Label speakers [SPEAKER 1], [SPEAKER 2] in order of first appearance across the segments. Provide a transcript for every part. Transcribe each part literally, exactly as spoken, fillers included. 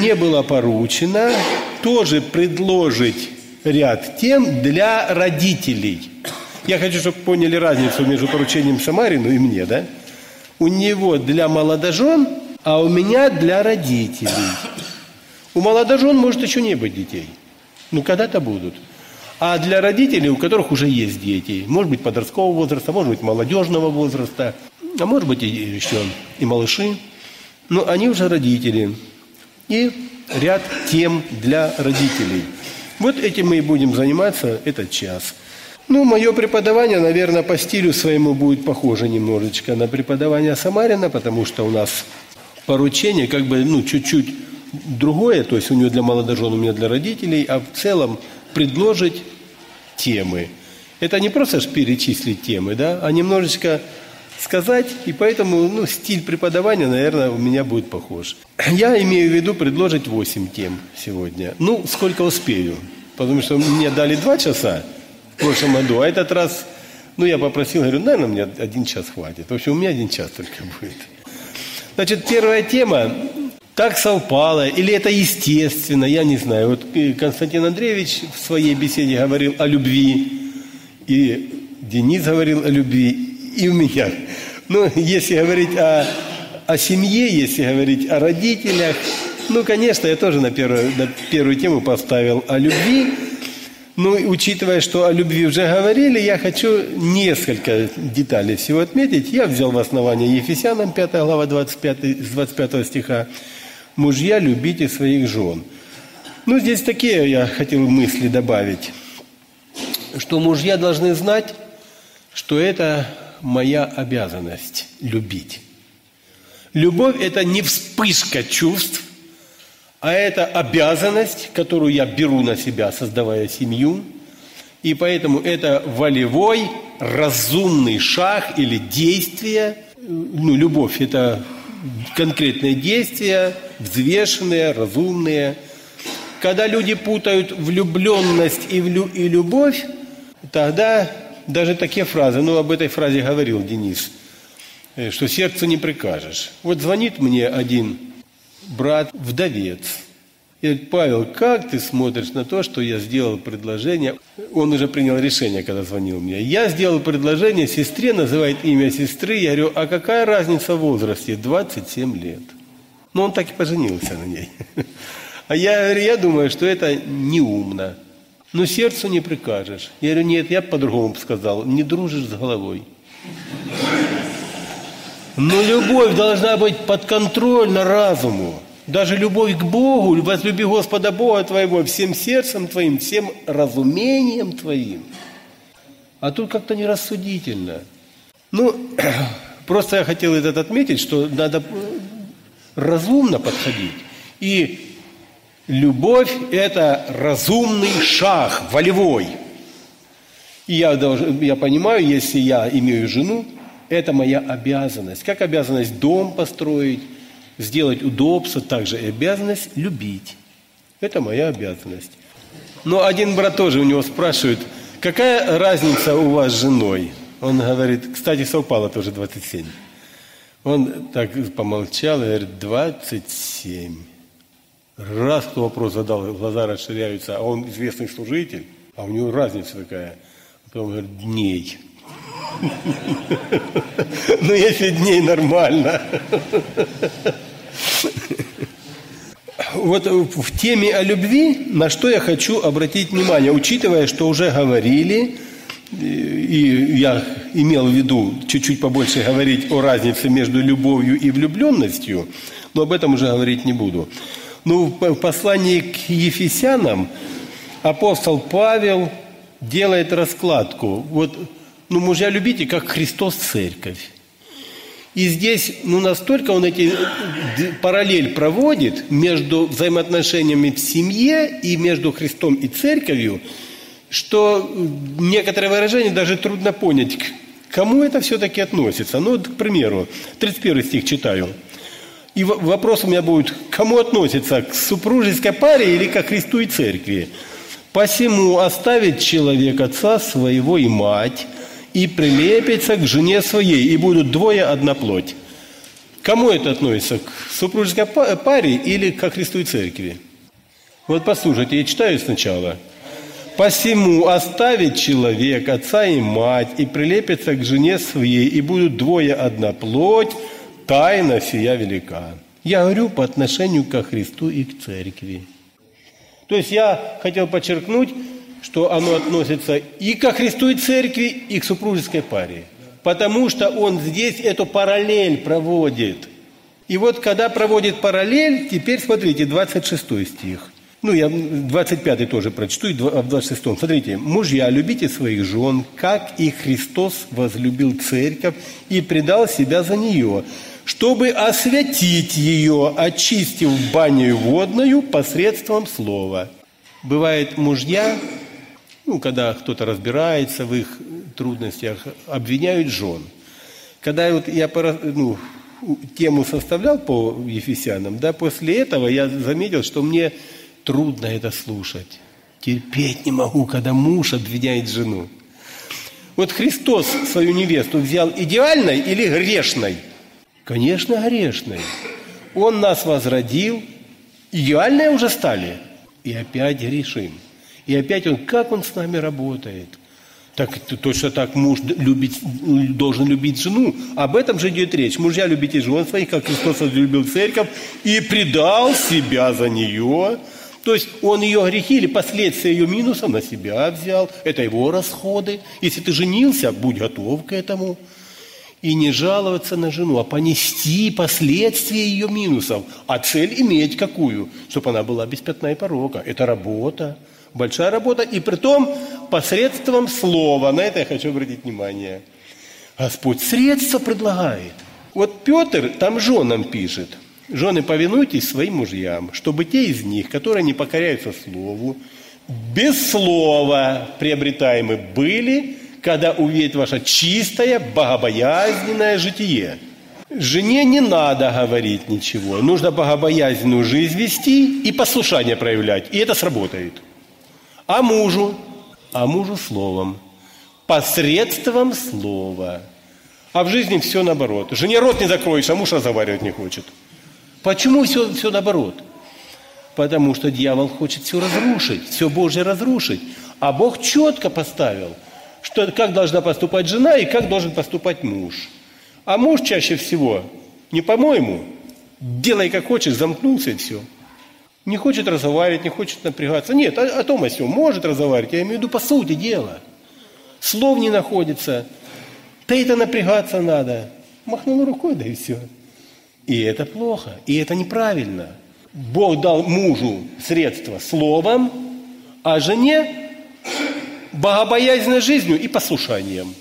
[SPEAKER 1] мне было поручено тоже предложить ряд тем для родителей. Я хочу, чтобы поняли разницу между поручением Самарину и мне, да? У него для молодожен, а у меня для родителей. У молодожен может еще не быть детей. Ну, когда-то будут. А для родителей, у которых уже есть дети, может быть, подросткового возраста, может быть, молодежного возраста, а может быть, и еще и малыши, но они уже родители. И ряд тем для родителей. Вот этим мы и будем заниматься этот час. Ну, мое преподавание, наверное, по стилю своему будет похоже немножечко на преподавание Самарина, потому что у нас поручение как бы, ну, чуть-чуть другое, то есть у него для молодожен, у меня для родителей, а в целом предложить темы. Это не просто ж перечислить темы, да, а немножечко сказать, и поэтому, ну, стиль преподавания, наверное, у меня будет похож. Я имею в виду предложить восемь тем сегодня. Ну, сколько успею, потому что мне дали два часа в прошлом году, а этот раз, ну, я попросил, говорю, наверное, мне один час хватит. В общем, у меня один час только будет. Значит, первая тема, так совпало, или это естественно, я не знаю. Вот Константин Андреевич в своей беседе говорил о любви, и Денис говорил о любви, и у меня. Ну, если говорить о, о семье, если говорить о родителях, ну, конечно, я тоже на первую, на первую тему поставил о любви. Ну, учитывая, что о любви уже говорили, я хочу несколько деталей всего отметить. Я взял в основание Ефесянам, пятая глава, двадцать пятый, с двадцать пятого стиха. «Мужья, любите своих жен». Ну, здесь такие я хотел мысли добавить, что мужья должны знать, что это моя обязанность – любить. Любовь – это не вспышка чувств, а это обязанность, которую я беру на себя, создавая семью. И поэтому это волевой, разумный шаг или действие. Ну, любовь – это конкретные действия, взвешенные, разумные. Когда люди путают влюбленность и, влю- и любовь, тогда даже такие фразы, ну, об этой фразе говорил Денис, что сердцу не прикажешь. Вот звонит мне один брат, вдовец. И говорит: Павел, как ты смотришь на то, что я сделал предложение? Он уже принял решение, когда звонил мне. Я сделал предложение сестре, называет имя сестры. Я говорю: а какая разница в возрасте? двадцать семь лет. Ну, он так и поженился на ней. А я, я думаю, что это неумно. Но сердцу не прикажешь. Я говорю: нет, я по-другому сказал. Не дружишь с головой. Но любовь должна быть подконтрольна разуму. Даже любовь к Богу, возлюби Господа Бога твоего всем сердцем твоим, всем разумением твоим. А тут как-то нерассудительно. Ну, просто я хотел это отметить, что надо разумно подходить. И любовь – это разумный шаг, волевой. И я, должен, я понимаю, если я имею жену, это моя обязанность. Как обязанность дом построить, сделать удобство, также и обязанность любить. Это моя обязанность. Но один брат тоже у него спрашивает: какая разница у вас с женой? Он говорит, кстати, совпало тоже двадцать семь. Он так помолчал и говорит: двадцать семь. Раз кто вопрос задал, глаза расширяются, а он известный служитель, а у него разница такая. Потом говорит: дней. Ну, если дней нормально. Вот в теме о любви, на что я хочу обратить внимание, учитывая, что уже говорили, и я имел в виду чуть-чуть побольше говорить о разнице между любовью и влюбленностью, но об этом уже говорить не буду. Но в послании к Ефесянам апостол Павел делает раскладку. Вот, ну, мужья, любите, как Христос церковь. И здесь, ну, настолько он эти параллель проводит между взаимоотношениями в семье и между Христом и церковью, что некоторые выражения даже трудно понять, к кому это все-таки относится. Ну, вот, к примеру, тридцать первый стих читаю. И вопрос у меня будет: к кому относится? К супружеской паре или ко Христу и церкви? «Посему оставит человек отца своего и мать, и прилепится к жене своей, и будут двое одна плоть». Кому это относится? К супружеской паре или ко Христу и Церкви? Вот послушайте, я читаю сначала. «Посему оставит человек отца и мать, и прилепится к жене своей, и будут двое одна плоть, тайна сия велика». Я говорю по отношению ко Христу и к Церкви. То есть я хотел подчеркнуть, что оно относится и ко Христу и Церкви, и к супружеской паре. Потому что он здесь эту параллель проводит. И вот когда проводит параллель, теперь смотрите, двадцать шестой стих. Ну, я двадцать пятый тоже прочту, и в двадцать шестом. Смотрите. «Мужья, любите своих жен, как и Христос возлюбил церковь и предал себя за нее, чтобы освятить ее, очистив баню водную посредством слова». Бывает, мужья, ну, когда кто-то разбирается в их трудностях, обвиняют жен. Когда вот я ну, тему составлял по Ефесянам, да, после этого я заметил, что мне трудно это слушать. Терпеть не могу, когда муж обвиняет жену. Вот Христос свою невесту взял идеальной или грешной? Конечно, грешной. Он нас возродил, идеальные уже стали, и опять грешим. И опять он, как он с нами работает. Так точно так муж любить, должен любить жену. Об этом же идет речь. Мужья, любите жен своих, как Христос возлюбил церковь и предал себя за нее. То есть он ее грехи или последствия ее минусов на себя взял. Это его расходы. Если ты женился, будь готов к этому. И не жаловаться на жену, а понести последствия ее минусов. А цель иметь какую? Чтобы она была без пятна и порока. Это работа. Большая работа. И притом посредством слова. На это я хочу обратить внимание. Господь средства предлагает. Вот Петр там женам пишет. Жены, повинуйтесь своим мужьям, чтобы те из них, которые не покоряются слову, без слова приобретаемы были, когда увидит ваше чистое, богобоязненное житие. Жене не надо говорить ничего. Нужно богобоязненную жизнь вести и послушание проявлять. И это сработает. А мужу? А мужу словом. Посредством слова. А в жизни все наоборот. Жене рот не закроешь, а муж разговаривать не хочет. Почему все, все наоборот? Потому что дьявол хочет все разрушить, все Божье разрушить. А Бог четко поставил, что, как должна поступать жена и как должен поступать муж. А муж чаще всего, не по-моему, делай как хочешь, замкнулся и все. Не хочет разговаривать, не хочет напрягаться. Нет, о, о том о сём может разговаривать, я имею в виду по сути дела. Слов не находится. Да это напрягаться надо. Махнул рукой, да и все. И это плохо, и это неправильно. Бог дал мужу средства словом, а жене богобоязненной жизнью и послушанием.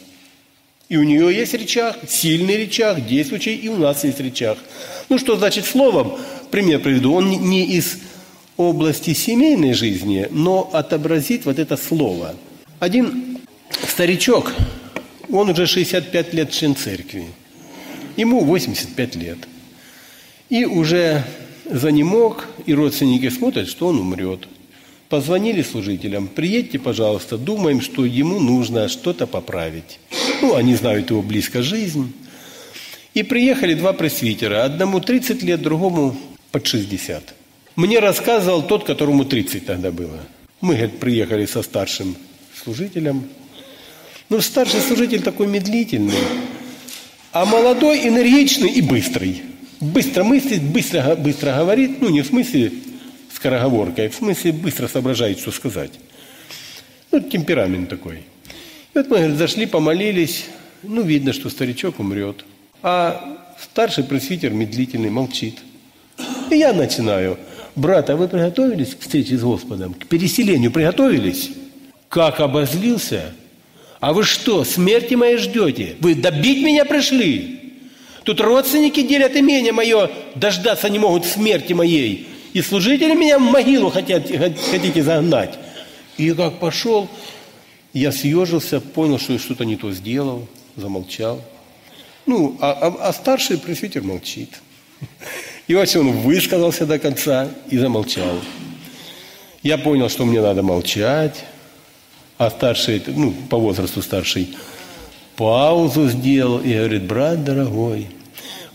[SPEAKER 1] И у нее есть рычаг, сильный рычаг, действующий, и у нас есть рычаг. Ну, что значит словом? Пример приведу. Он не из области семейной жизни, но отобразит вот это слово. Один старичок, он уже шестьдесят пять лет член церкви. Ему восемьдесят пять лет. И уже занемог, и родственники смотрят, что он умрет. Позвонили служителям: приедьте, пожалуйста, думаем, что ему нужно что-то поправить. Ну, они знают его близко жизнь. И приехали два пресвитера. Одному тридцать лет, другому под шестьдесят. Мне рассказывал тот, которому тридцать тогда было. Мы, говорит, приехали со старшим служителем. Ну, старший служитель такой медлительный, а молодой энергичный и быстрый. Быстро мыслит, быстро, быстро говорит. Ну, не в смысле скороговоркой, а в смысле быстро соображает, что сказать. Ну, темперамент такой. И вот мы, говорит, зашли, помолились. Ну, видно, что старичок умрет. А старший пресвитер медлительный, молчит. И я начинаю: брат, а вы приготовились к встрече с Господом? К переселению приготовились? Как обозлился? А вы что, смерти моей ждете? Вы добить меня пришли? Тут родственники делят имение мое, дождаться не могут смерти моей. И служители меня в могилу хотят, хотите загнать. И как пошел, я съежился, понял, что я что-то не то сделал, замолчал. Ну, а, а, а старший пресвитер молчит. И вообще он высказался до конца и замолчал. Я понял, что мне надо молчать. А старший, ну, по возрасту старший, паузу сделал и говорит: брат дорогой,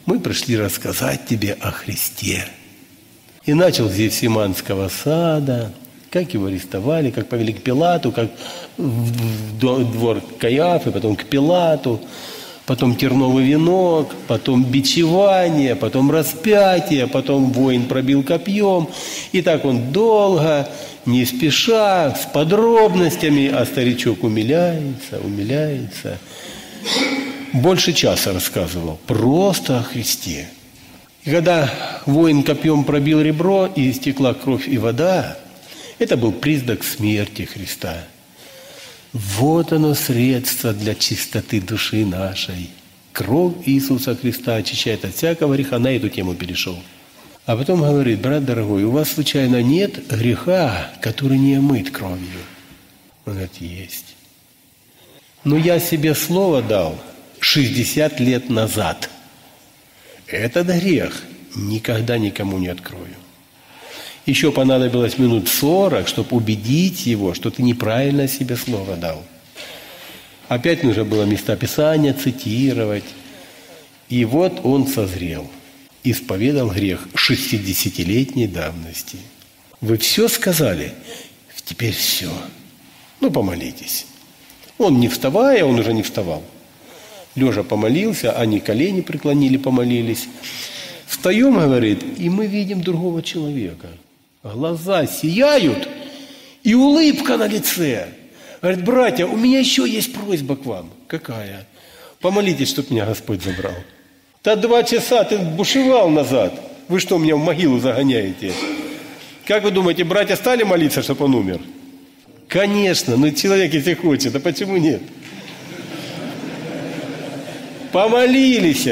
[SPEAKER 1] мы пришли рассказать тебе о Христе. И начал с Гефсиманского сада, как его арестовали, как повели к Пилату, как в двор Каиафы, потом к Пилату, потом терновый венок, потом бичевание, потом распятие, потом воин пробил копьем. И так он долго, не спеша, с подробностями, а старичок умиляется, умиляется. Больше часа рассказывал просто о Христе. И когда воин копьем пробил ребро, и истекла кровь и вода, это был признак смерти Христа. Вот оно средство для чистоты души нашей. Кровь Иисуса Христа очищает от всякого греха. На эту тему перешел. А потом говорит: брат дорогой, у вас случайно нет греха, который не омыт кровью? Он говорит: есть. Но я себе слово дал шестьдесят лет назад. Этот грех никогда никому не открою. Еще понадобилось минут сорок, чтобы убедить его, что ты неправильно себе слово дал. Опять нужно было места Писания цитировать. И вот он созрел, исповедал грех шестидесятилетней давности. Вы все сказали? Теперь все. Ну, помолитесь. Он не вставая, он уже не вставал. Лежа помолился, они колени преклонили, помолились. Встаем, говорит, и мы видим другого человека. Глаза сияют, и улыбка на лице. Говорит: братья, у меня еще есть просьба к вам. Какая? Помолитесь, чтобы меня Господь забрал. Да два часа ты бушевал назад. Вы что, меня в могилу загоняете? Как вы думаете, братья стали молиться, чтобы он умер? Конечно, но человек если хочет, а почему нет? Помолились.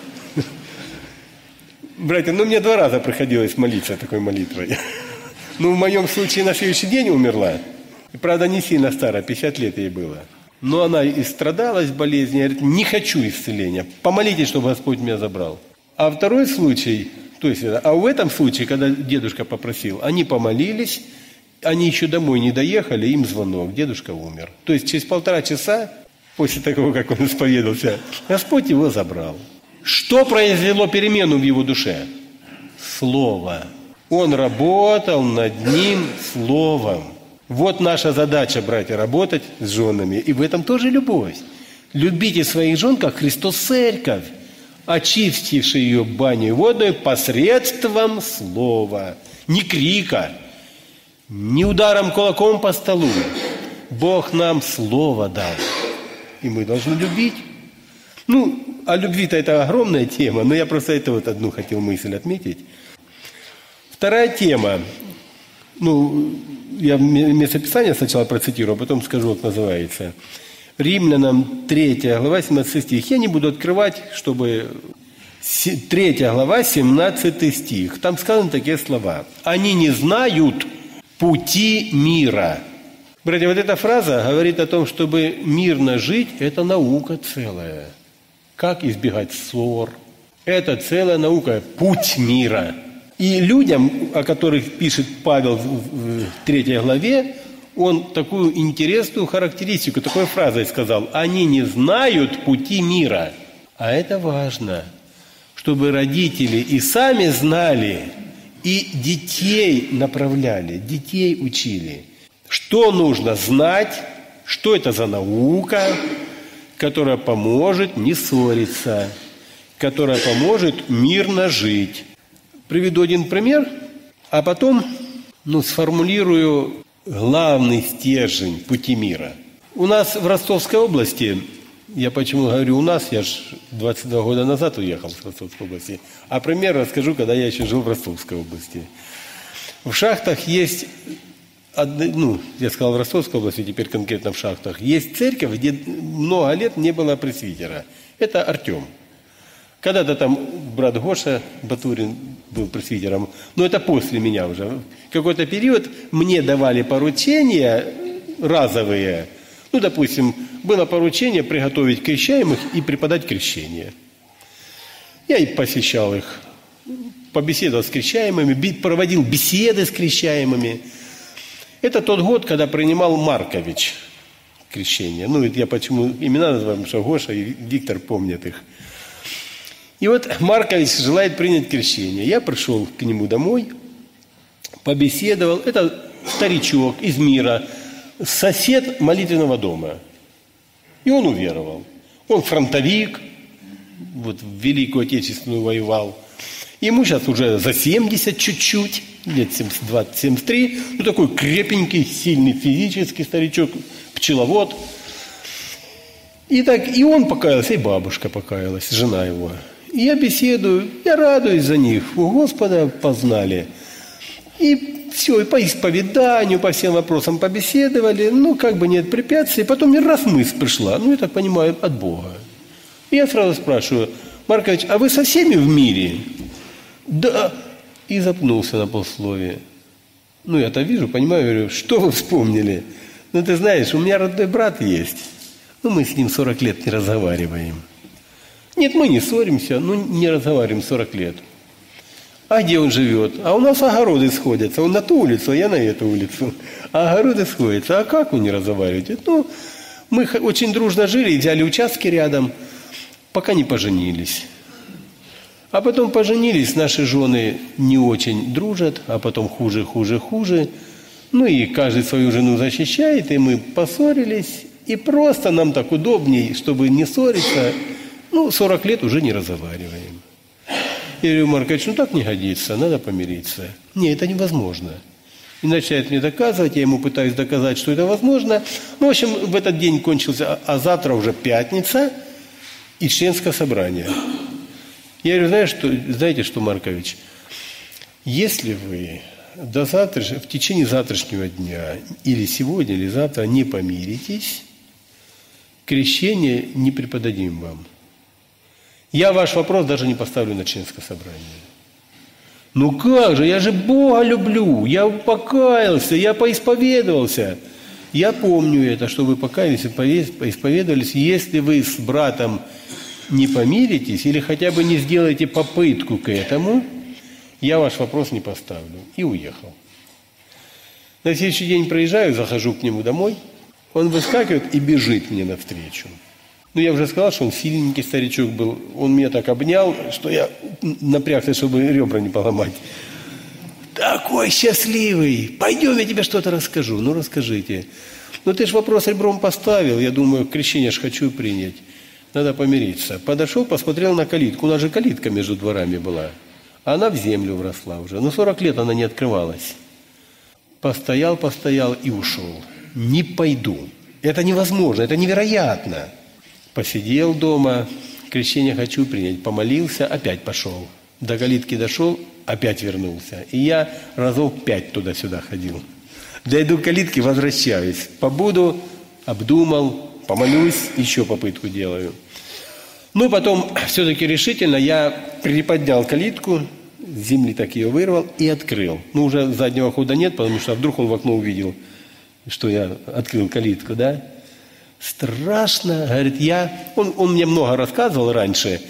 [SPEAKER 1] Братья, ну мне два раза приходилось молиться такой молитвой. Ну, в моем случае на следующий день умерла. И, правда, не сильно старая, пятьдесят лет ей было. Но она и страдалась болезнью, говорит: не хочу исцеления, помолитесь, чтобы Господь меня забрал. А второй случай, то есть, а в этом случае, когда дедушка попросил, они помолились, они еще домой не доехали, им звонок, дедушка умер. То есть через полтора часа после того, как он исповедовался, Господь его забрал. Что произвело перемену в его душе? Слово. Он работал над ним словом. Вот наша задача, братья, работать с женами. И в этом тоже любовь. Любите своих жен, как Христос церковь, очистивший ее баней водной посредством слова. Не крика, не ударом кулаком по столу. Бог нам слово дал. И мы должны любить. Ну, о любви-то это огромная тема, но я просто это вот одну хотел мысль отметить. Вторая тема. Ну, я местописание сначала процитирую, а потом скажу, как называется. Римлянам третья глава, семнадцатый стих. Я не буду открывать, чтобы... третья глава, семнадцатый стих. Там сказаны такие слова. Они не знают пути мира. Братья, вот эта фраза говорит о том, чтобы мирно жить, это наука целая. Как избегать ссор? Это целая наука, путь мира. И людям, о которых пишет Павел в третьей главе, он такую интересную характеристику, такой фразой сказал: они не знают пути мира. А это важно, чтобы родители и сами знали, и детей направляли, детей учили. Что нужно знать, что это за наука, которая поможет не ссориться, которая поможет мирно жить. Приведу один пример, а потом ну, сформулирую главный стержень пути мира. У нас в Ростовской области, я почему говорю у нас, я же двадцать два года назад уехал с Ростовской области, а пример расскажу, когда я еще жил в Ростовской области. В шахтах есть... Ну, я сказал в Ростовской области, теперь конкретно в шахтах. Есть церковь, где много лет не было пресвитера. Это Артем. Когда-то там брат Гоша Батурин был пресвитером, но это после меня уже. В какой-то период мне давали поручения разовые. Ну, допустим, было поручение приготовить крещаемых и преподать крещение. Я и посещал их, побеседовал с крещаемыми, проводил беседы с крещаемыми. Это тот год, когда принимал Маркович крещение. Ну, я почему имена называю, потому что Гоша и Виктор помнят их. И вот Маркович желает принять крещение. Я пришел к нему домой, побеседовал. Это старичок из мира, сосед молитвенного дома. И он уверовал. Он фронтовик, вот в Великую Отечественную воевал. Ему сейчас уже за семьдесят чуть-чуть, лет семьдесят два - семьдесят три. Ну, такой крепенький, сильный физический старичок, пчеловод. И так, и он покаялся, и бабушка покаялась, жена его. И я беседую, я радуюсь за них. У Господа познали. И все, и по исповеданию, по всем вопросам побеседовали. Ну, как бы нет препятствий. Потом мне раз мысль пришла, ну, я так понимаю, от Бога. И я сразу спрашиваю: Маркович, а вы со всеми в мире? Да. И запнулся на полсловия. Ну, я-то вижу, понимаю, говорю: что вы вспомнили? Ну, ты знаешь, у меня родной брат есть. Ну, мы с ним сорок лет не разговариваем. Нет, мы не ссоримся, ну, не разговариваем сорок лет. А где он живет? А у нас огороды сходятся. Он на ту улицу, а я на эту улицу. А огороды сходятся. А как вы не разговариваете? Ну, мы очень дружно жили, взяли участки рядом, пока не поженились. А потом поженились, наши жены не очень дружат, а потом хуже, хуже, хуже. Ну и каждый свою жену защищает, и мы поссорились. И просто нам так удобней, чтобы не ссориться. Ну, сорок лет уже не разговариваем. Я говорю: Маркович, ну так не годится, надо помириться. Нет, это невозможно. И начинает мне доказывать, я ему пытаюсь доказать, что это возможно. Ну, в общем, в этот день кончился, а завтра уже пятница и членское собрание. Я говорю: знаешь, что, знаете что, Маркович, если вы до завтра, в течение завтрашнего дня или сегодня, или завтра не помиритесь, крещение не преподадим вам. Я ваш вопрос даже не поставлю на членское собрание. Ну как же, я же Бога люблю, я покаялся, я поисповедовался. Я помню это, что вы покаялись и поисповедовались. Если вы с братом не помиритесь или хотя бы не сделаете попытку к этому, я ваш вопрос не поставлю. И уехал. На следующий день проезжаю, захожу к нему домой, он выскакивает и бежит мне навстречу. Ну, я уже сказал, что он сильненький старичок был. Он меня так обнял, что я напрягся, чтобы ребра не поломать. Такой счастливый! Пойдем, я тебе что-то расскажу. Ну, расскажите. Ну, ты же вопрос ребром поставил. Я думаю, крещение ж хочу принять. Надо помириться. Подошел, посмотрел на калитку. У нас же калитка между дворами была. А она в землю вросла уже. Ну, сорок лет она не открывалась. Постоял, постоял и ушел. Не пойду. Это невозможно, это невероятно. Посидел дома, крещение хочу принять, помолился, опять пошел. До калитки дошел, опять вернулся. И я разов пять туда-сюда ходил. Дойду к калитке, возвращаюсь. Побуду, обдумал, помолюсь, еще попытку делаю. Ну, потом все-таки решительно я приподнял калитку, с земли так ее вырвал и открыл. Ну, уже заднего хода нет, потому что вдруг он в окно увидел, что я открыл калитку, да? Страшно, говорит, я... Он, он мне много рассказывал раньше,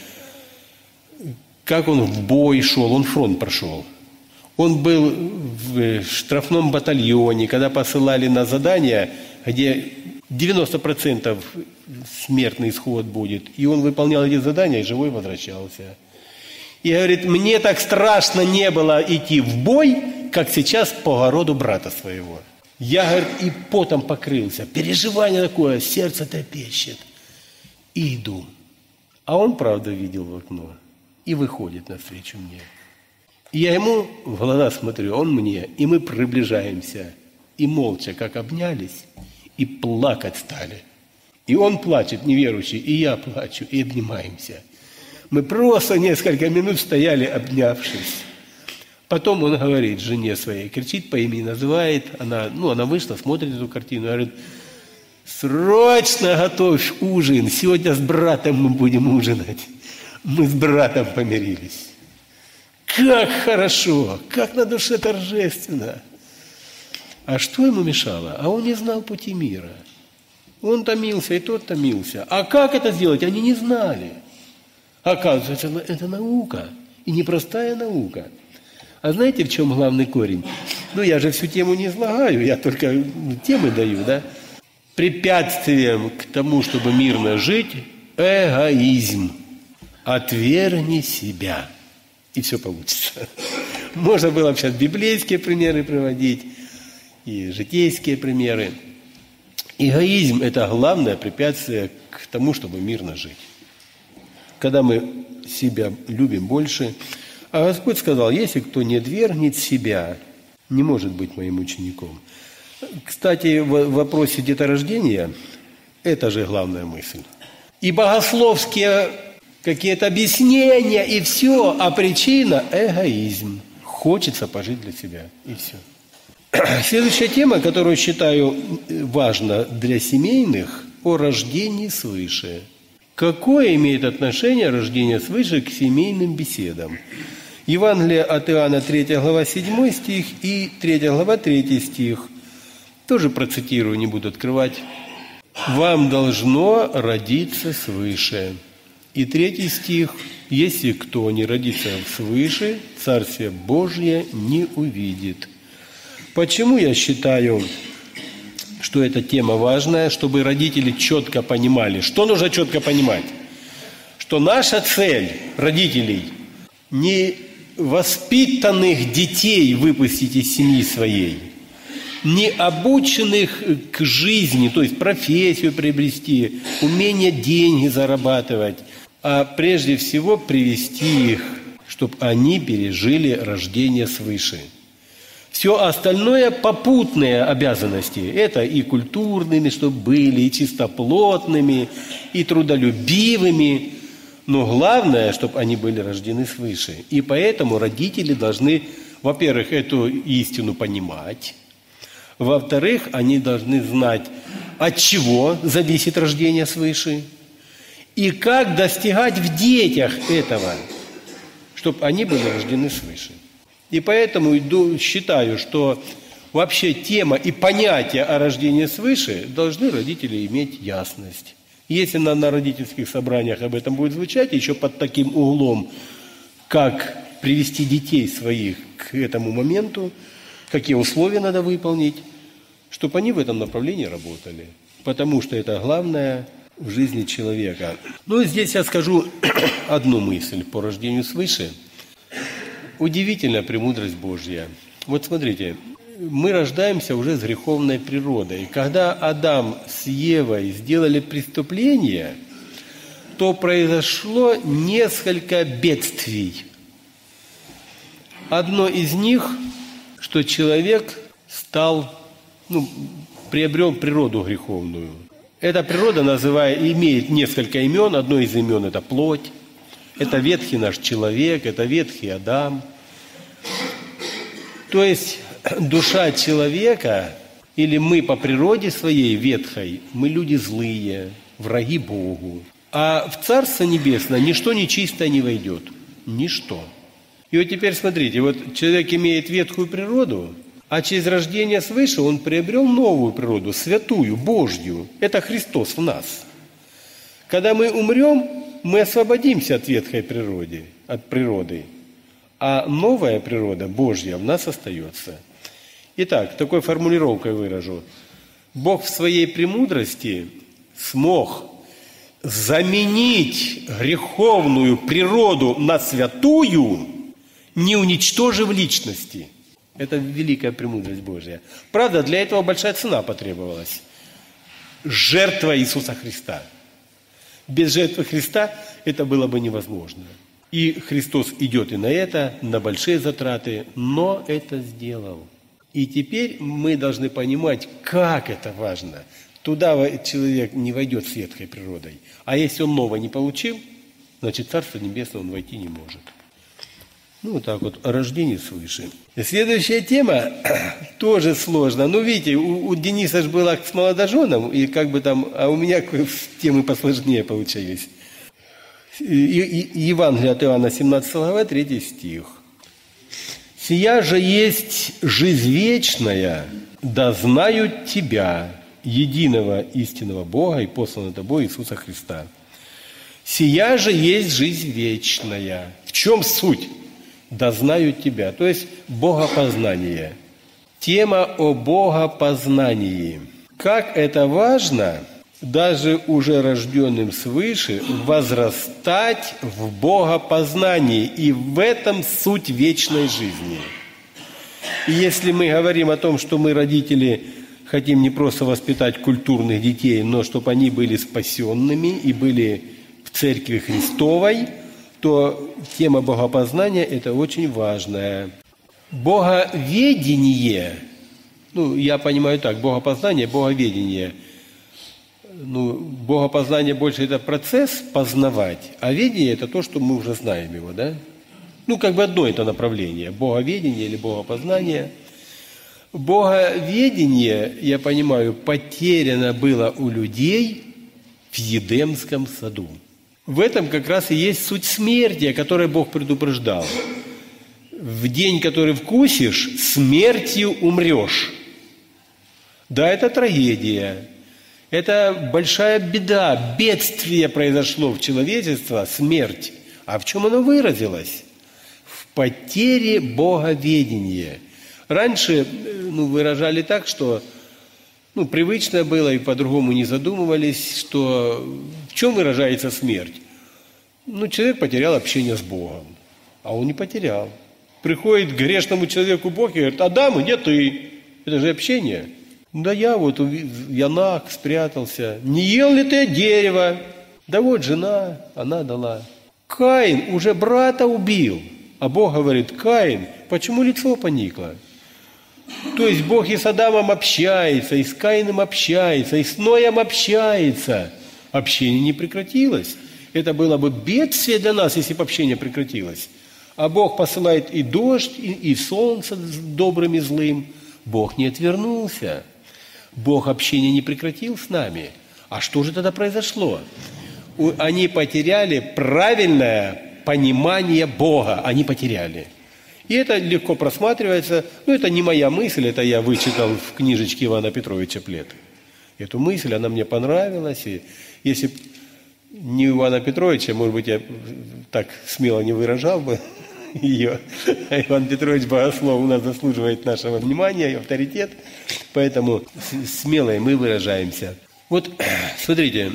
[SPEAKER 1] как он в бой шел, он фронт прошел. Он был в штрафном батальоне, когда посылали на задание, где девяносто процентов смертный исход будет. И он выполнял эти задания и живой возвращался. И говорит, мне так страшно не было идти в бой, как сейчас по городу брата своего. Я, говорит, и потом покрылся. Переживание такое, сердце трепещет. И иду. А он, правда, видел в окно. И выходит навстречу мне. И я ему в глаза смотрю, он мне. И мы приближаемся. И молча, как обнялись, и плакать стали. И он плачет, неверующий, и я плачу, и обнимаемся. Мы просто несколько минут стояли, обнявшись. Потом он говорит жене своей, кричит по имени, называет. Она, ну, она вышла, смотрит эту картину, говорит, срочно готовь ужин. Сегодня с братом мы будем ужинать. Мы с братом помирились. Как хорошо, как на душе торжественно. А что ему мешало? А он не знал пути мира. Он томился, и тот томился. А как это сделать, они не знали. Оказывается, это наука. И непростая наука. А знаете, в чем главный корень? Ну, я же всю тему не излагаю, я только темы даю, да? Препятствием к тому, чтобы мирно жить, эгоизм. отвергни себя, и все получится. Можно было бы сейчас библейские примеры приводить, и житейские примеры. Эгоизм – это главное препятствие к тому, чтобы мирно жить. Когда мы себя любим больше, а Господь сказал, если кто не отвергнет себя, не может быть моим учеником. Кстати, в вопросе деторождения это же главная мысль. И богословские какие-то объяснения, и все, а причина – эгоизм. Хочется пожить для себя, и все. Следующая тема, которую считаю важна для семейных, о рождении свыше. Какое имеет отношение рождение свыше к семейным беседам? Евангелие от Иоанна, третья глава, седьмой стих и третья глава, третий стих. Тоже процитирую, не буду открывать. «Вам должно родиться свыше». И третий стих. «Если кто не родится свыше, Царствие Божье не увидит». Почему я считаю, что эта тема важная, чтобы родители четко понимали? Что нужно четко понимать? Что наша цель родителей не воспитанных детей выпустить из семьи своей, не обученных к жизни, то есть профессию приобрести, умение деньги зарабатывать, а прежде всего привести их, чтобы они пережили рождение свыше. Все остальное попутные обязанности. Это и культурными, чтобы были, и чистоплотными, и трудолюбивыми. Но главное, чтобы они были рождены свыше. И поэтому родители должны, во-первых, эту истину понимать. Во-вторых, они должны знать, от чего зависит рождение свыше. И как достигать в детях этого, чтобы они были рождены свыше. И поэтому иду, считаю, что вообще тема и понятие о рождении свыше должны родители иметь ясность. Если на, на родительских собраниях об этом будет звучать, еще под таким углом, как привести детей своих к этому моменту, какие условия надо выполнить, чтобы они в этом направлении работали. Потому что это главное в жизни человека. Ну, здесь я скажу одну мысль по рождению свыше. Удивительная премудрость Божья. Вот смотрите, мы рождаемся уже с греховной природой. Когда Адам с Евой сделали преступление, то произошло несколько бедствий. Одно из них, что человек стал, ну, приобрел природу греховную. Эта природа называет, имеет несколько имен. Одно из имен – это плоть. Это ветхий наш человек, это ветхий Адам. То есть душа человека, или мы по природе своей ветхой, мы люди злые, враги Богу. А в Царство Небесное ничто нечистое не войдет. Ничто. И вот теперь смотрите, вот человек имеет ветхую природу, а через рождение свыше он приобрел новую природу, святую, Божью. Это Христос в нас. Когда мы умрем, мы освободимся от ветхой природы, от природы, а новая природа Божья в нас остается. Итак, такой формулировкой выражу. Бог в своей премудрости смог заменить греховную природу на святую, не уничтожив личности. Это великая премудрость Божья. Правда, для этого большая цена потребовалась. Жертва Иисуса Христа. Без жертвы Христа это было бы невозможно. И Христос идет и на это, на большие затраты, но это сделал. И теперь мы должны понимать, как это важно. Туда человек не войдет с ветхой природой. А если он новое не получил, значит, Царство Небесное он войти не может. Ну, вот так вот, о рождении свыше. Следующая тема тоже сложно. Ну, видите, у, у Дениса же было с молодоженом, и как бы там, а у меня темы посложнее получались. И, и, Евангелие от Иоанна, семнадцатая глава, третий стих. «Сия же есть жизнь вечная, да знают Тебя, единого истинного Бога и посланного Тобой Иисуса Христа». «Сия же есть жизнь вечная». В чем суть? «Да знают Тебя». То есть богопознание. Тема о богопознании. Как это важно даже уже рожденным свыше, возрастать в богопознании, и в этом суть вечной жизни. И если мы говорим о том, что мы, родители, хотим не просто воспитать культурных детей, но чтобы они были спасенными и были в Церкви Христовой, то тема богопознания – это очень важная. Боговедение, ну, я понимаю так, богопознание, боговедение – ну, богопознание больше это процесс познавать, а ведение это то, что мы уже знаем его, да? Ну, как бы одно это направление, боговедение или богопознание. Боговедение, я понимаю, потеряно было у людей в Едемском саду. В этом как раз и есть суть смерти, о которой Бог предупреждал. В день, который вкусишь, смертью умрешь. Да, это трагедия. Это большая беда, бедствие произошло в человечестве, смерть. А в чем оно выразилось? В потере боговедения. Раньше ну, выражали так, что ну, привычно было и по-другому не задумывались, что в чем выражается смерть? Ну, человек потерял общение с Богом, а он не потерял. Приходит к грешному человеку Бог и говорит: Адам, где ты? Это же общение. Да я вот, я наг, спрятался. Не ел ли ты дерево? Да вот жена, она дала. Каин уже брата убил. А Бог говорит: Каин, почему лицо поникло? То есть Бог и с Адамом общается, и с Каином общается, и с Ноем общается. Общение не прекратилось. Это было бы бедствие для нас, если бы общение прекратилось. А Бог посылает и дождь, и, и солнце с добрым и злым. Бог не отвернулся. Бог общение не прекратил с нами. А что же тогда произошло? Они потеряли правильное понимание Бога. Они потеряли. И это легко просматривается. Ну, это не моя мысль, это я вычитал в книжечке Ивана Петровича Плет. Эту мысль, она мне понравилась. И если не Ивана Петровича, может быть, я так смело не выражал бы ее. Иван Петрович Богослов у нас заслуживает нашего внимания и авторитет, поэтому смело мы выражаемся. Вот, смотрите,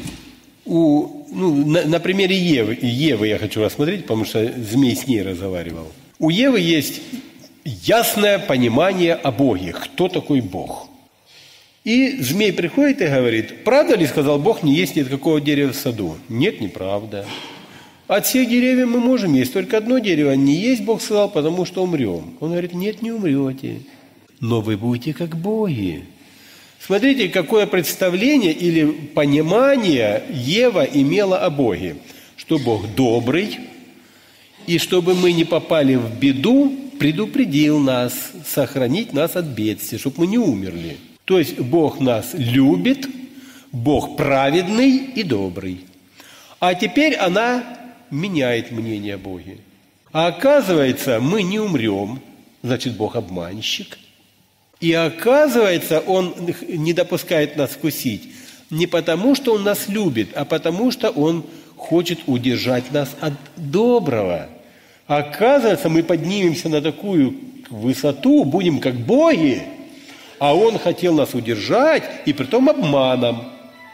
[SPEAKER 1] у, ну, на, на примере Евы, Евы я хочу рассмотреть, потому что змей с ней разговаривал. У Евы есть ясное понимание о Боге, кто такой Бог. И змей приходит и говорит: правда ли, сказал Бог, не есть ни от какого дерева в саду? Нет, неправда. От всех деревьев мы можем есть, только одно дерево не есть, Бог сказал, потому что умрем. Он говорит: нет, не умрете, но вы будете как боги. Смотрите, какое представление или понимание Ева имела о Боге. Что Бог добрый, и чтобы мы не попали в беду, предупредил нас, сохранить нас от бедствия, чтобы мы не умерли. То есть Бог нас любит, Бог праведный и добрый. А теперь она меняет мнение о Боге. А оказывается, мы не умрем, значит, Бог обманщик. И оказывается, Он не допускает нас вкусить не потому, что Он нас любит, а потому, что Он хочет удержать нас от доброго. Оказывается, мы поднимемся на такую высоту, будем как боги, а Он хотел нас удержать, и притом обманом.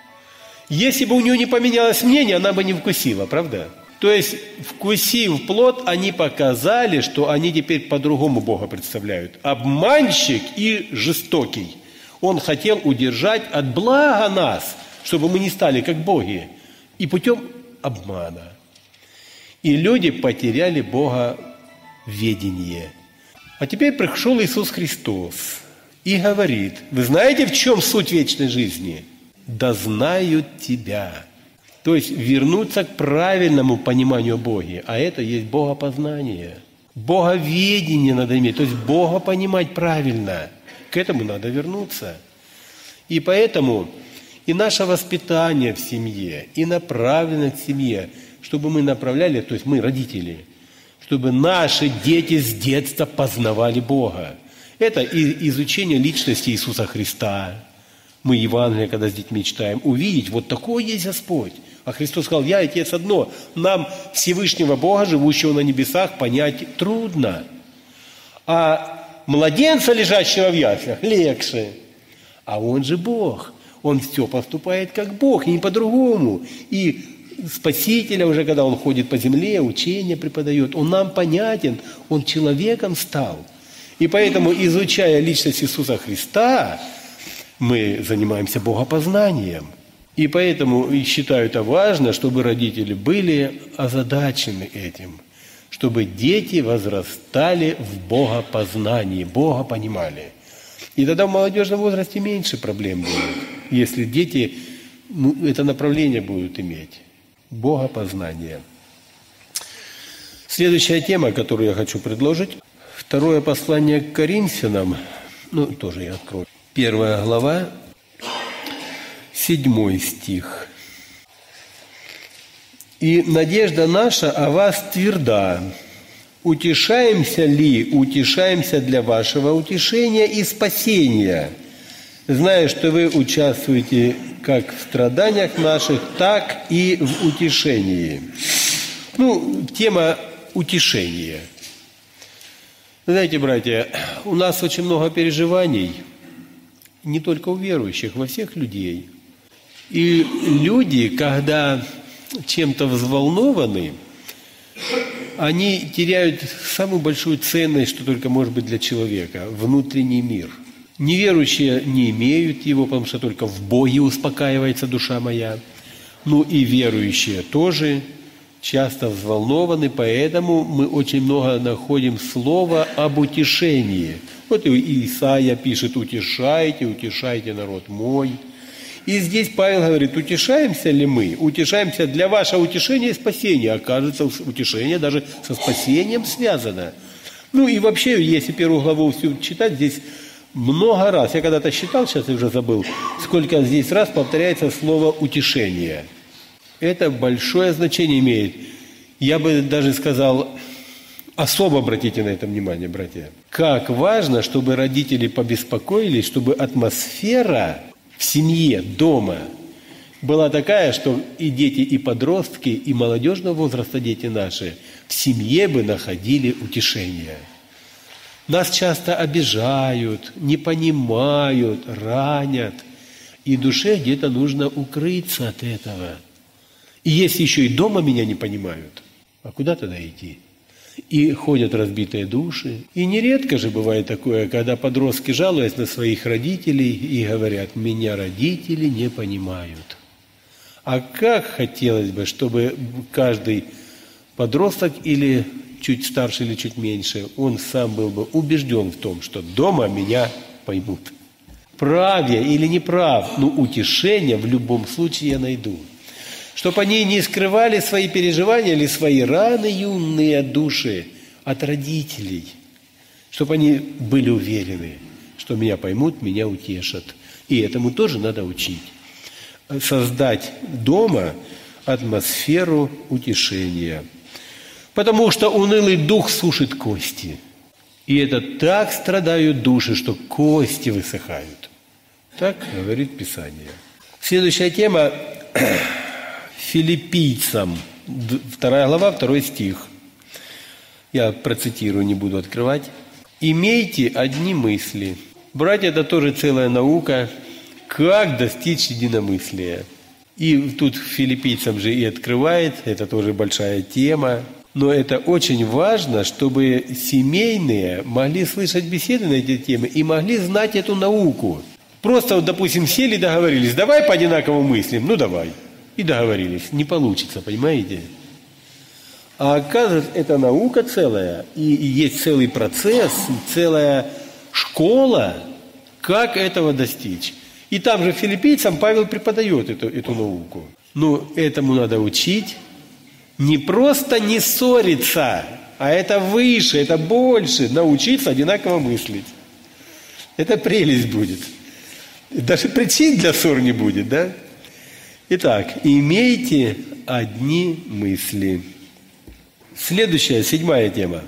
[SPEAKER 1] Если бы у нее не поменялось мнение, она бы не вкусила, правда? То есть, вкусив плод, они показали, что они теперь по-другому Бога представляют. Обманщик и жестокий. Он хотел удержать от блага нас, чтобы мы не стали как боги, и путем обмана. И люди потеряли боговедение. А теперь пришел Иисус Христос и говорит: вы знаете, в чем суть вечной жизни? Да знают Тебя. То есть вернуться к правильному пониманию Бога. А это есть богопознание. Боговедение надо иметь. То есть Бога понимать правильно. К этому надо вернуться. И поэтому и наше воспитание в семье, и направленность в семье, чтобы мы направляли, то есть мы, родители, чтобы наши дети с детства познавали Бога. Это и изучение личности Иисуса Христа. Мы Евангелие, когда с детьми читаем, увидеть, вот такой есть Господь. А Христос сказал: я и Отец одно. Нам Всевышнего Бога, живущего на небесах, понять трудно. А младенца, лежащего в яслях, легче. А Он же Бог. Он все поступает как Бог, и не по-другому. И Спасителя уже, когда Он ходит по земле, учение преподает, Он нам понятен, Он человеком стал. И поэтому, изучая личность Иисуса Христа, мы занимаемся богопознанием. И поэтому считаю это важно, чтобы родители были озадачены этим, чтобы дети возрастали в богопознании, Бога понимали. И тогда в молодежном возрасте меньше проблем будет, если дети ну, это направление будут иметь. Богопознание. Следующая тема, которую я хочу предложить, второе послание к Коринфянам, ну, тоже я открою. Первая глава, седьмой стих. «И надежда наша о вас тверда. Утешаемся ли, утешаемся для вашего утешения и спасения, зная, что вы участвуете как в страданиях наших, так и в утешении». Ну, тема утешения. Знаете, братья, у нас очень много переживаний, не только у верующих, во всех людей. И люди, когда чем-то взволнованы, они теряют самую большую ценность, что только может быть для человека – внутренний мир. Неверующие не имеют его, потому что только в Боге успокаивается душа моя. Ну и верующие тоже часто взволнованы, поэтому мы очень много находим слова об утешении. Вот и Исаия пишет: «Утешайте, утешайте народ мой». И здесь Павел говорит: утешаемся ли мы? Утешаемся для вашего утешения и спасения. Окажется, утешение даже со спасением связано. Ну и вообще, если первую главу всю читать, здесь много раз, я когда-то считал, сейчас я уже забыл, сколько здесь раз повторяется слово «утешение». Это большое значение имеет. Я бы даже сказал, особо обратите на это внимание, братья. Как важно, чтобы родители побеспокоились, чтобы атмосфера в семье, дома была такая, что и дети, и подростки, и молодежного возраста дети наши в семье бы находили утешение. Нас часто обижают, не понимают, ранят. И душе где-то нужно укрыться от этого. И если еще и дома меня не понимают, а куда тогда идти? И ходят разбитые души. И нередко же бывает такое, когда подростки жалуются на своих родителей и говорят: меня родители не понимают. А как хотелось бы, чтобы каждый подросток или чуть старше, или чуть меньше, он сам был бы убежден в том, что дома меня поймут. Прав я или не прав, но утешение в любом случае я найду. Чтобы они не скрывали свои переживания или свои раны юные души от родителей. Чтобы они были уверены, что меня поймут, меня утешат. И этому тоже надо учить. Создать дома атмосферу утешения. Потому что унылый дух сушит кости. И это так страдают души, что кости высыхают. Так говорит Писание. Следующая тема – Филиппийцам, вторая глава, второй стих. Я процитирую, не буду открывать. «Имейте одни мысли». Братья, это тоже целая наука, как достичь единомыслия. И тут филиппийцам же и открывает, это тоже большая тема. Но это очень важно, чтобы семейные могли слышать беседы на эти темы и могли знать эту науку. Просто, вот, допустим, сели и договорились: давай по одинаковым мыслям, ну давай. И договорились. Не получится, понимаете? А оказывается, это наука целая, и, и есть целый процесс, целая школа, как этого достичь. И там же филиппийцам Павел преподает эту, эту науку. Но этому надо учить. Не просто не ссориться, а это выше, это больше. Научиться одинаково мыслить. Это прелесть будет. Даже причин для ссор не будет, да? Итак, имейте одни мысли. Следующая, седьмая тема.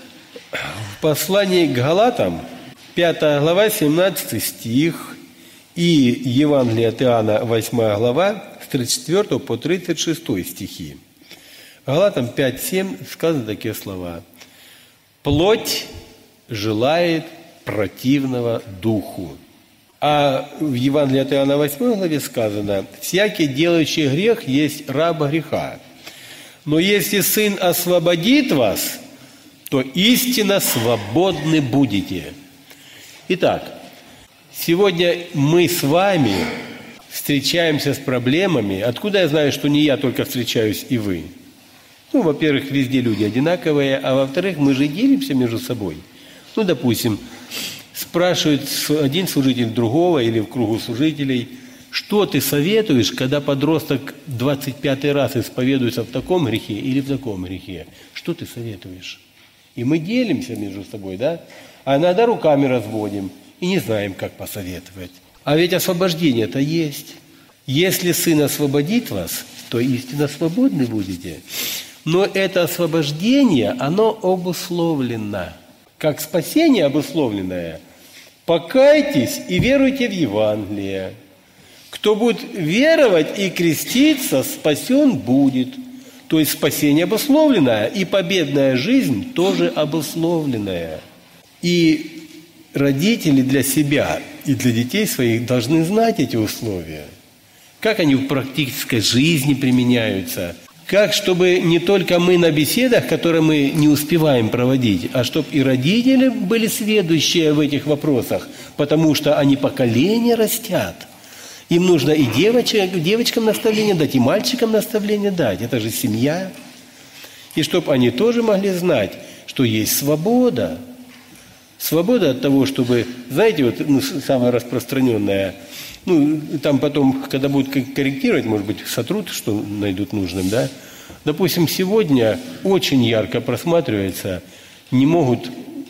[SPEAKER 1] В послании к Галатам, пятая глава, семнадцатый стих, и Евангелие от Иоанна, восьмая глава, с тридцать четвёртого по тридцать шестой стихи. Галатам пять семь сказаны такие слова: «Плоть желает противного духу, А в Евангелии от Иоанна восьмой главе сказано: «Всякий, делающий грех, есть раб греха. Но если Сын освободит вас, то истинно свободны будете». Итак, сегодня мы с вами встречаемся с проблемами. Откуда я знаю, что не я только встречаюсь и вы? Ну, во-первых, везде люди одинаковые, а во-вторых, мы же делимся между собой. Ну, допустим, спрашивает один служитель другого или в кругу служителей: что ты советуешь, когда подросток двадцать пятый раз исповедуется в таком грехе или в таком грехе? Что ты советуешь? И мы делимся между собой, да? А иногда руками разводим и не знаем, как посоветовать. А ведь освобождение-то есть. Если Сын освободит вас, то истинно свободны будете. Но это освобождение, оно обусловлено. Как спасение обусловленное: покайтесь и веруйте в Евангелие. Кто будет веровать и креститься, спасен будет. То есть спасение обусловленное, и победная жизнь тоже обусловленная. И родители для себя и для детей своих должны знать эти условия. Как они в практической жизни применяются. Как, чтобы не только мы на беседах, которые мы не успеваем проводить, а чтобы и родители были сведущие в этих вопросах, потому что они поколения растят. Им нужно и девочек, девочкам наставление дать, и мальчикам наставление дать. Это же семья. И чтобы они тоже могли знать, что есть свобода. Свобода от того, чтобы, знаете, вот ну, самое распространенное, ну, там потом, когда будут корректировать, может быть, сотрут, что найдут нужным, да. Допустим, сегодня очень ярко просматривается: не могут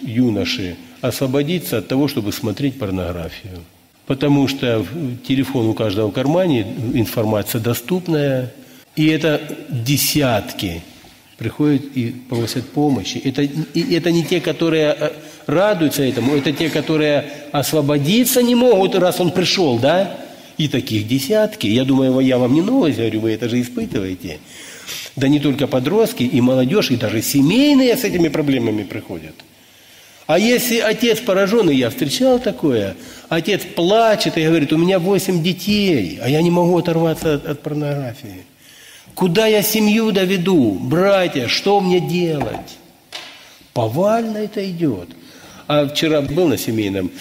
[SPEAKER 1] юноши освободиться от того, чтобы смотреть порнографию. Потому что телефон у каждого в кармане, информация доступная, и это десятки приходят и просят помощи. Это, и это не те, которые радуются этому, это те, которые освободиться не могут, раз он пришел, да? И таких десятки. Я думаю, я вам не новость говорю, вы это же испытываете. Да не только подростки, и молодежь, и даже семейные с этими проблемами приходят. А если отец пораженный, я встречал такое, отец плачет и говорит: у меня восемь детей, а я не могу оторваться от, от порнографии. Куда я семью доведу? Братья, что мне делать? Повально это идет. А вчера был на семейном,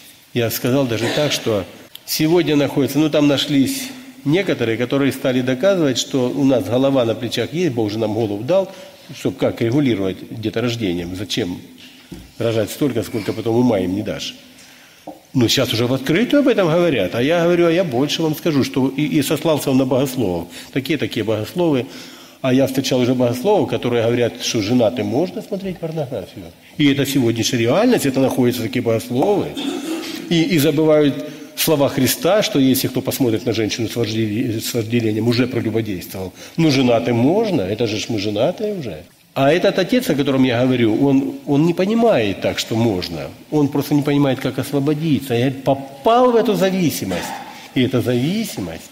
[SPEAKER 1] я сказал даже так, что сегодня находится, ну там нашлись некоторые, которые стали доказывать, что у нас голова на плечах есть, Бог же нам голову дал, чтобы как регулировать деторождением, зачем рожать столько, сколько потом ума им не дашь. Ну, сейчас уже в открытую об этом говорят, а я говорю, а я больше вам скажу, что и, и сослался он на богословов. Такие-такие богословы. А я встречал уже богословов, которые говорят, что женатым можно смотреть порнографию. И это сегодняшняя реальность, это находятся такие богословы. И, и забывают слова Христа, что если кто посмотрит на женщину с вожделением, уже прелюбодействовал. Ну, женатым можно, это же ж мы женатые уже. А этот отец, о котором я говорю, он, он не понимает так, что можно. Он просто не понимает, как освободиться. Я попал в эту зависимость. И эта зависимость,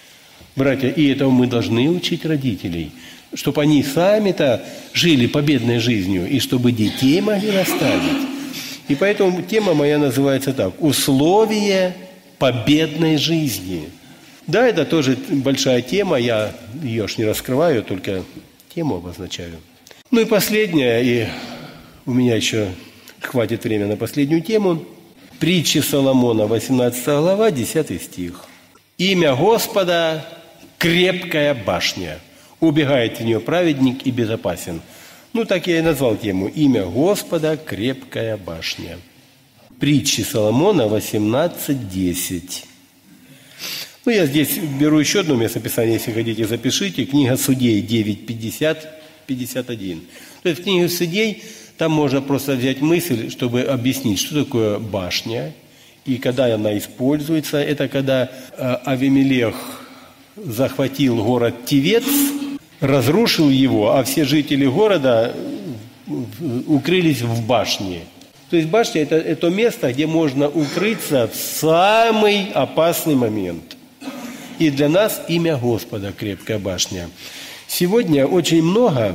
[SPEAKER 1] братья, и этого мы должны учить родителей, чтобы они сами-то жили победной жизнью, и чтобы детей могли наставить. И поэтому тема моя называется так: «Условия победной жизни». Да, это тоже большая тема, я ее ж не раскрываю, только тему обозначаю. Ну и последнее, и у меня еще хватит времени на последнюю тему. Притчи Соломона, восемнадцатая глава, десятый стих. «Имя Господа – крепкая башня, убегает в нее праведник и безопасен». Ну, так я и назвал тему. «Имя Господа – крепкая башня». Притчи Соломона, восемнадцать десять. Ну, я здесь беру еще одно местописание, если хотите, запишите. Книга Судей девять пятьдесят пятьдесят один. То есть в книге Судей там можно просто взять мысль, чтобы объяснить, что такое башня и когда она используется. Это когда Авимелех захватил город Тивец, разрушил его, а все жители города укрылись в башне. То есть башня – это, это место, где можно укрыться в самый опасный момент. И для нас имя Господа – крепкая башня. Сегодня очень много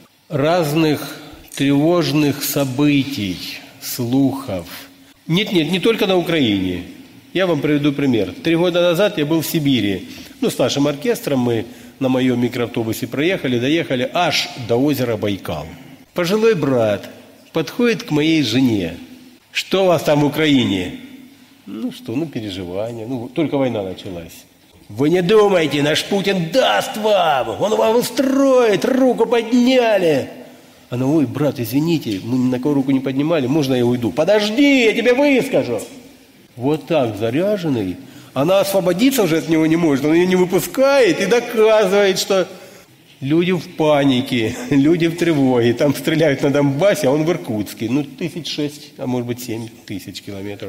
[SPEAKER 1] разных тревожных событий, слухов. Нет, нет, не только на Украине. Я вам приведу пример. Три года назад я был в Сибири. Ну, с нашим оркестром мы на моем микроавтобусе проехали, доехали аж до озера Байкал. Пожилой брат подходит к моей жене. Что у вас там в Украине? Ну что, ну переживания. Ну, только война началась. Вы не думайте, наш Путин даст вам. Он вам устроит, руку подняли. Она, ой, брат, извините, мы ни на кого руку не поднимали, можно я уйду? Подожди, я тебе выскажу. Вот так заряженный. Она освободиться уже от него не может, он ее не выпускает и доказывает, что люди в панике, люди в тревоге. Там стреляют на Донбассе, а он в Иркутске. Ну, тысяч шесть, а может быть семь тысяч километров.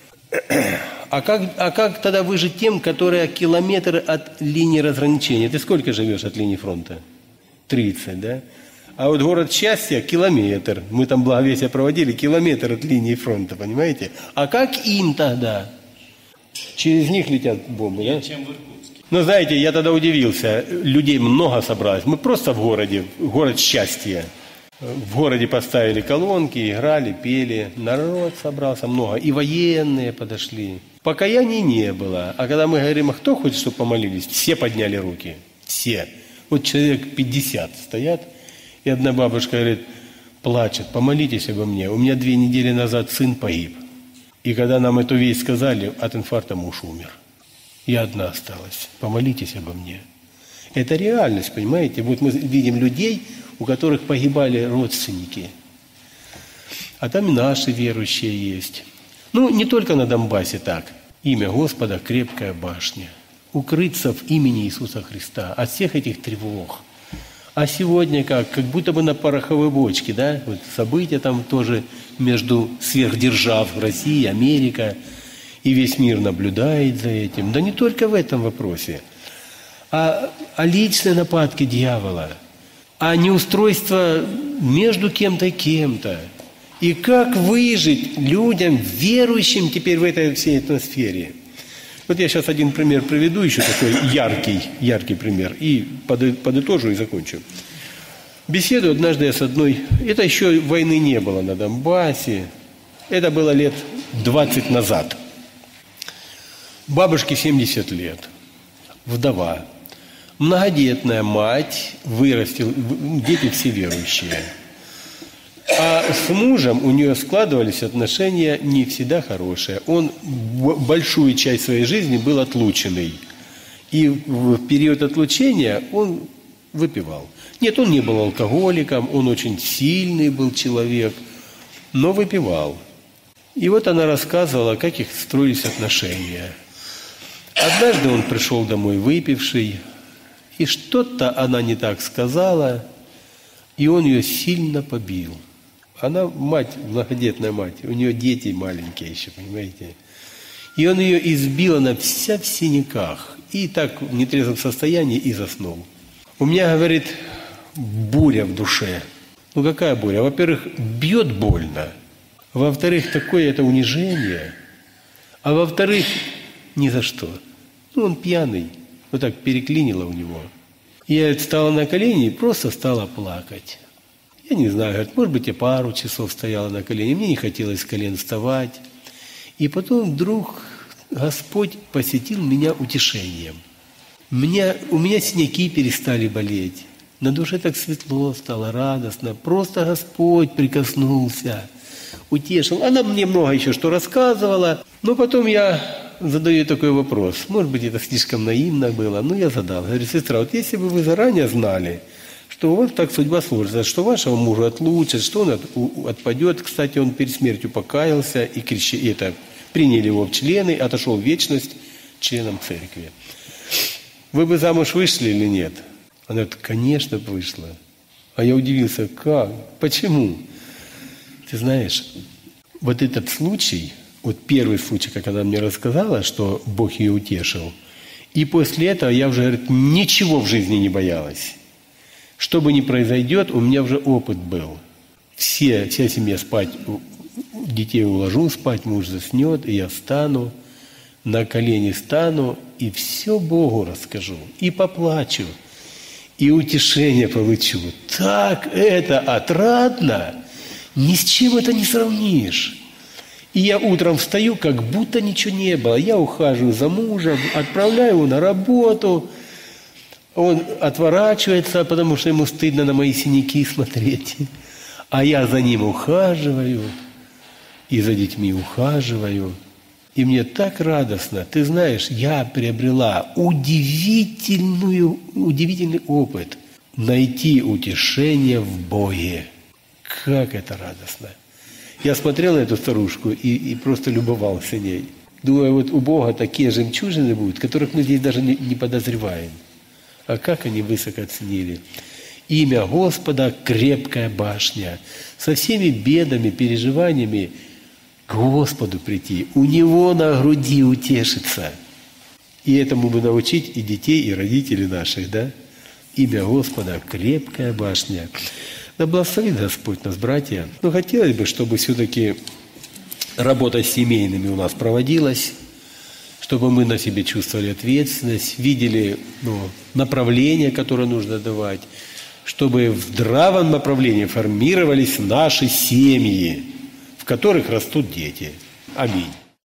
[SPEAKER 1] А как, а как тогда выжить тем, которые километры от линии разграничения? Ты сколько живешь от линии фронта? тридцать, да? А вот город счастья – километр. Мы там благовестие проводили, километр от линии фронта, понимаете? А как им тогда? Через них летят бомбы, да? Чем в Иркутске. Ну, знаете, я тогда удивился. Людей много собралось. Мы просто в городе, город счастья. В городе поставили колонки, играли, пели. Народ собрался много. И военные подошли. Покаяний не было. А когда мы говорим, а кто хочет, чтобы помолились? Все подняли руки. Все. Вот человек пятьдесят стоят. И одна бабушка говорит, плачет, помолитесь обо мне. У меня две недели назад сын погиб. И когда нам эту весть сказали, от инфаркта муж умер. Я одна осталась. Помолитесь обо мне. Это реальность, понимаете? Вот мы видим людей, у которых погибали родственники. А там и наши верующие есть. Ну, не только на Донбассе так. Имя Господа – крепкая башня. Укрыться в имени Иисуса Христа от всех этих тревог. А сегодня как? Как будто бы на пороховой бочке, да? Вот события там тоже между сверхдержав России, Америка. И весь мир наблюдает за этим. Да не только в этом вопросе. А, а личные нападки дьявола. А неустройство между кем-то и кем-то. И как выжить людям, верующим теперь в этой всей атмосфере? Вот я сейчас один пример приведу, еще такой яркий, яркий пример, и подытожу и закончу. Беседую однажды я с одной, это еще войны не было на Донбассе, это было лет двадцать назад. Бабушке семьдесят лет, вдова, многодетная мать, вырастила, дети все верующие. А с мужем у нее складывались отношения не всегда хорошие. Он большую часть своей жизни был отлученный. И в период отлучения он выпивал. Нет, он не был алкоголиком, он очень сильный был человек, но выпивал. И вот она рассказывала, как их строились отношения. Однажды он пришел домой выпивший, и что-то она не так сказала, и он ее сильно побил. Она мать, многодетная мать, у нее дети маленькие еще, понимаете. И он ее избил, она вся в синяках. И так в нетрезвом состоянии и заснул. У меня, говорит, буря в душе. Ну какая буря? Во-первых, бьет больно. Во-вторых, такое это унижение. А во-вторых, ни за что. Ну он пьяный. Вот так переклинило у него. Я встала на колени и просто стала плакать. Я не знаю, говорит, может быть, я пару часов стояла на колени, мне не хотелось с колен вставать. И потом вдруг Господь посетил меня утешением. Меня, у меня синяки перестали болеть. На душе так светло стало, радостно. Просто Господь прикоснулся, утешил. Она мне много еще что рассказывала. Но потом я задаю такой вопрос. Может быть, это слишком наивно было, но я задал. Говорю, сестра, вот если бы вы заранее знали, что у вас так судьба сложится, что вашего мужа отлучат, что он отпадет. Кстати, он перед смертью покаялся, и крещ... это, приняли его в члены, отошел в вечность членом церкви. Вы бы замуж вышли или нет? Она говорит, конечно, вышла. А я удивился, как? Почему? Ты знаешь, вот этот случай, вот первый случай, как она мне рассказала, что Бог ее утешил, и после этого я уже, говорит, ничего в жизни не боялась. Что бы ни произойдет, у меня уже опыт был. Все, вся семья спать, детей уложу спать, муж заснет, и я встану, на колени стану, и все Богу расскажу, и поплачу, и утешение получу. Так это отрадно, ни с чем это не сравнишь. И я утром встаю, как будто ничего не было. Я ухаживаю за мужем, отправляю его на работу. Он отворачивается, потому что ему стыдно на мои синяки смотреть. А я за ним ухаживаю, и за детьми ухаживаю. И мне так радостно. Ты знаешь, я приобрела удивительную, удивительный опыт найти утешение в Боге. Как это радостно! Я смотрел на эту старушку и, и просто любовался ней. Думаю, вот у Бога такие жемчужины будут, которых мы здесь даже не, не подозреваем. А как они высоко оценили. Имя Господа – крепкая башня. Со всеми бедами, переживаниями к Господу прийти. У Него на груди утешиться. И этому бы научить и детей, и родителей наших, да? Имя Господа – крепкая башня. Да благословит Господь нас, братья. Но хотелось бы, чтобы все-таки работа с семейными у нас проводилась, чтобы мы на себе чувствовали ответственность, видели ну, направление, которое нужно давать, чтобы в здравом направлении формировались наши семьи, в которых растут дети. Аминь.